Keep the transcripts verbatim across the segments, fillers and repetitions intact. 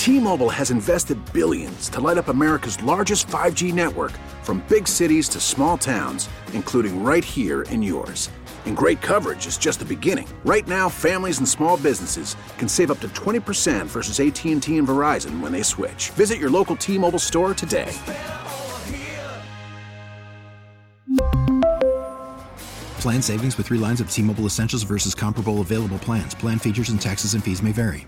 T-Mobile has invested billions to light up America's largest five G network, from big cities to small towns, including right here in yours. And great coverage is just the beginning. Right now, families and small businesses can save up to twenty percent versus A T and T and Verizon when they switch. Visit your local T-Mobile store today. Plan savings with three lines of T-Mobile Essentials versus comparable available plans. Plan features and taxes and fees may vary.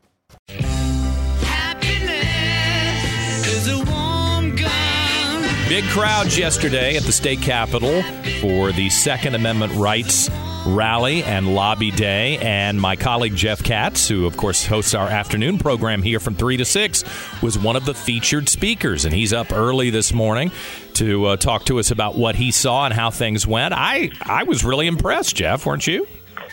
Big crowds yesterday at the state capitol for the Second Amendment rights rally and lobby day. And my colleague Jeff Katz, who of course hosts our afternoon program here from three to six, was one of the featured speakers. And he's up early this morning to uh, talk to us about what he saw and how things went. I, I was really impressed, Jeff, weren't you?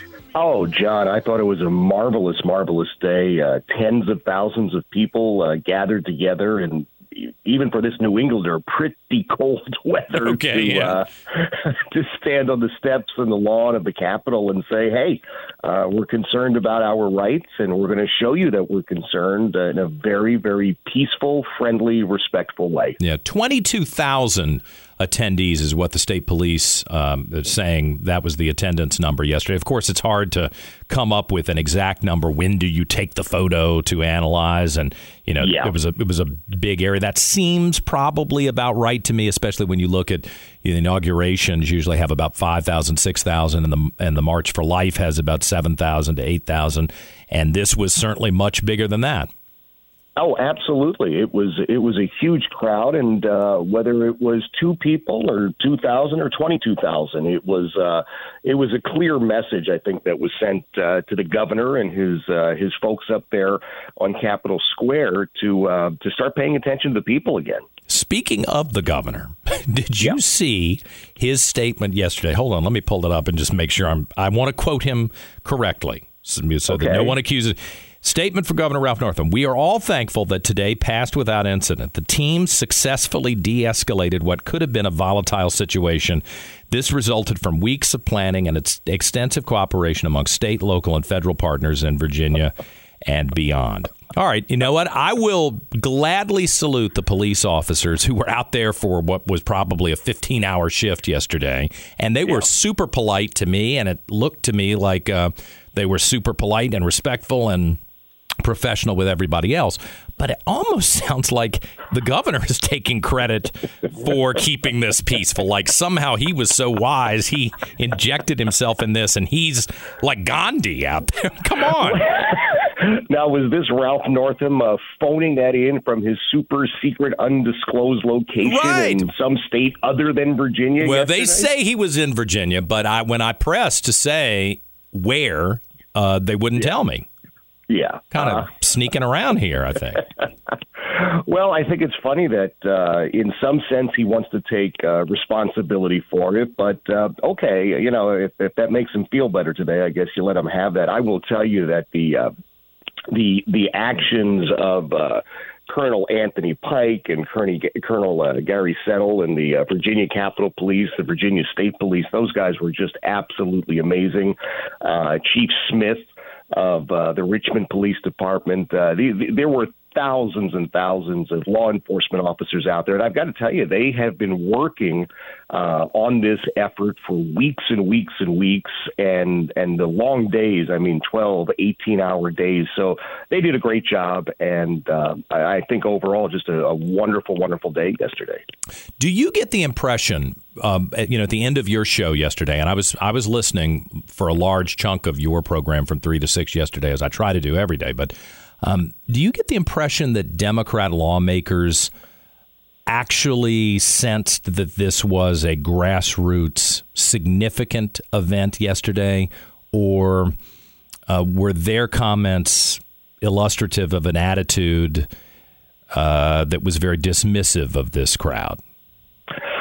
Oh, John, I thought it was a marvelous, marvelous day. Uh, tens of thousands of people uh, gathered together, and even for this New Englander, pretty cold weather okay, to, yeah. uh, to stand on the steps and the lawn of the Capitol and say, hey, uh, we're concerned about our rights, and we're going to show you that we're concerned uh, in a very, very peaceful, friendly, respectful way. Yeah, twenty-two thousand attendees is what the state police um, is saying. That was the attendance number yesterday. Of course, it's hard to come up with an exact number. When do you take the photo to analyze? And, you know, yeah. it was a it was a big area. That seems probably about right to me, especially when you look at you know, inaugurations usually have about five thousand, six thousand, and the, and the March for Life has about seven thousand to eight thousand. And this was certainly much bigger than that. Oh, absolutely. It was it was a huge crowd, and uh, whether it was two people or two thousand or twenty-two thousand, it was uh, it was a clear message, I think, that was sent uh, to the governor and his uh, his folks up there on Capitol Square to uh, to start paying attention to the people again. Speaking of the governor, did you yeah. see his statement yesterday? Hold on, let me pull it up and just make sure I'm. I want to quote him correctly, so, so okay. that no one accuses. Statement for Governor Ralph Northam. We are all thankful that today passed without incident. The team successfully de-escalated what could have been a volatile situation. This resulted from weeks of planning and its extensive cooperation among state, local, and federal partners in Virginia and beyond. All right, you know what? I will gladly salute the police officers who were out there for what was probably a fifteen-hour shift yesterday, and they yeah. were super polite to me, and it looked to me like uh, they were super polite and respectful and professional with everybody else. But it almost sounds like the governor is taking credit for keeping this peaceful. Like somehow he was so wise, he injected himself in this, and he's like Gandhi out there. Come on. Now, was this Ralph Northam uh, phoning that in from his super secret undisclosed location right. in some state other than Virginia? Well, yesterday? They say he was in Virginia, but I when I pressed to say where, uh, they wouldn't yeah. tell me. Yeah. Kind of uh, sneaking around here, I think. Well, I think it's funny that uh, in some sense he wants to take uh, responsibility for it. But, uh, okay, you know, if, if that makes him feel better today, I guess you let him have that. I will tell you that the uh, the the actions of uh, Colonel Anthony Pike and Colonel, Colonel uh, Gary Settle and the uh, Virginia Capitol Police, the Virginia State Police, those guys were just absolutely amazing. Uh, Chief Smith of uh, the Richmond Police Department. Uh, the, the, there were thousands and thousands of law enforcement officers out there. And I've got to tell you, they have been working uh, on this effort for weeks and weeks and weeks, and, and the long days, I mean, twelve, eighteen-hour days. So they did a great job, and uh, I, I think overall just a, a wonderful, wonderful day yesterday. Do you get the impression, um, at, you know, at the end of your show yesterday, and I was I was listening for a large chunk of your program from three to six yesterday, as I try to do every day, but Um, do you get the impression that Democrat lawmakers actually sensed that this was a grassroots significant event yesterday, or uh, were their comments illustrative of an attitude uh, that was very dismissive of this crowd?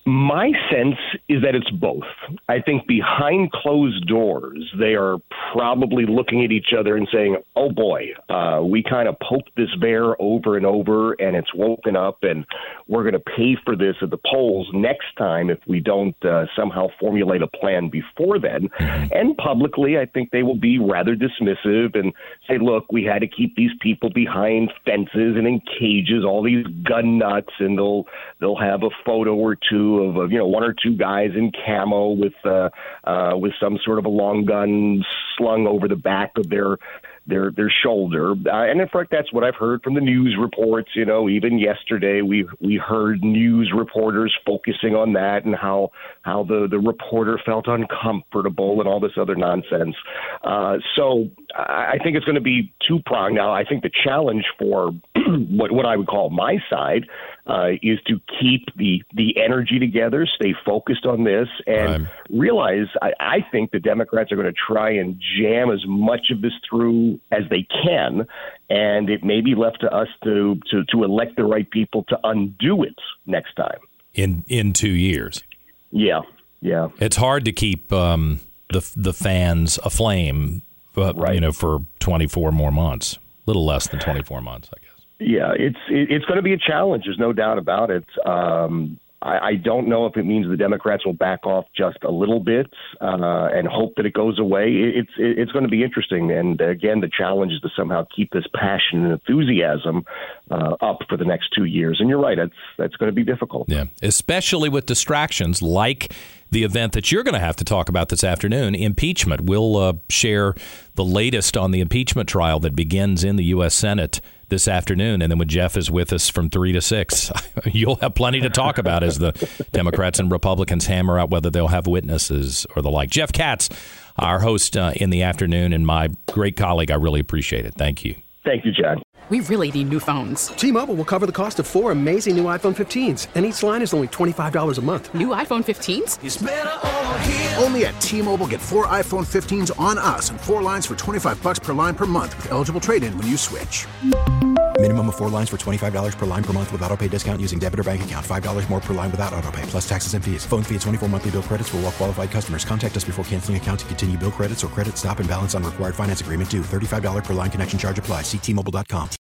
My sense is that it's both. I think behind closed doors, they are probably looking at each other and saying, oh, boy, uh, we kind of poked this bear over and over, and it's woken up, and we're going to pay for this at the polls next time if we don't uh, somehow formulate a plan before then. Mm-hmm. And publicly, I think they will be rather dismissive and say, look, we had to keep these people behind fences and in cages, all these gun nuts, and they'll they'll have a photo or two of, of you know one or two guys in camo with uh, uh, with some sort of a long gun slung over the back of their their their shoulder. Uh, and in fact, that's what I've heard from the news reports. You know, even yesterday we we heard news reporters focusing on that and how how the, the reporter felt uncomfortable and all this other nonsense. Uh, so I think it's going to be two-pronged. Now, I think the challenge for what, what I would call my side uh, is to keep the, the energy together, stay focused on this, and right. realize I, I think the Democrats are going to try and jam as much of this through as they can, and it may be left to us to, to, to elect the right people to undo it next time. In in two years. Yeah, yeah. It's hard to keep um, the the fans aflame, but, right. you know, for twenty-four more months, a little less than twenty-four months, I guess. Yeah, it's it, it's going to be a challenge. There's no doubt about it. Um, I, I don't know if it means the Democrats will back off just a little bit uh, and hope that it goes away. It, it's it, it's going to be interesting. And again, the challenge is to somehow keep this passion and enthusiasm uh, up for the next two years. And you're right, that's that's going to be difficult. Yeah, especially with distractions like the event that you're going to have to talk about this afternoon, impeachment. We'll uh, share the latest on the impeachment trial that begins in the U S Senate this afternoon. And then when Jeff is with us from three to six, you'll have plenty to talk about as the Democrats and Republicans hammer out whether they'll have witnesses or the like. Jeff Katz, our host uh, in the afternoon, and my great colleague. I really appreciate it. Thank you. Thank you, John. We really need new phones. T-Mobile will cover the cost of four amazing new iPhone fifteens, and each line is only twenty-five dollars a month. New iPhone fifteens? It's better over here. Only at T-Mobile, get four iPhone fifteens on us and four lines for twenty-five bucks per line per month with eligible trade-in when you switch. Minimum of four lines for twenty-five dollars per line per month with auto pay discount using debit or bank account. five dollars more per line without auto pay, plus taxes and fees. Phone fee at twenty-four monthly bill credits for well-qualified customers. Contact us before canceling account to continue bill credits or credit stop and balance on required finance agreement due. thirty-five dollars per line connection charge applies. See T Mobile dot com.